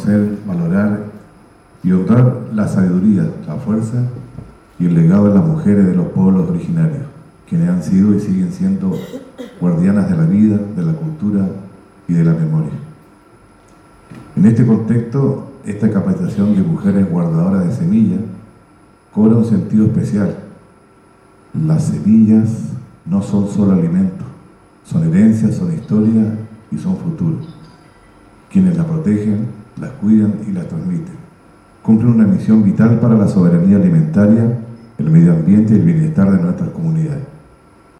reconocer, valorar y honrar la sabiduría, la fuerza y el legado de las mujeres de los pueblos originarios, quienes han sido y siguen siendo guardianas de la vida, de la cultura y de la memoria. En este contexto, esta capacitación de mujeres guardadoras de semillas cobra un sentido especial. Las semillas no son solo alimentos, son herencias, son historia y son futuro. Quienes las protegen, las cuidan y las transmiten. Cumplen una misión vital para la soberanía alimentaria, el medio ambiente y el bienestar de nuestras comunidades.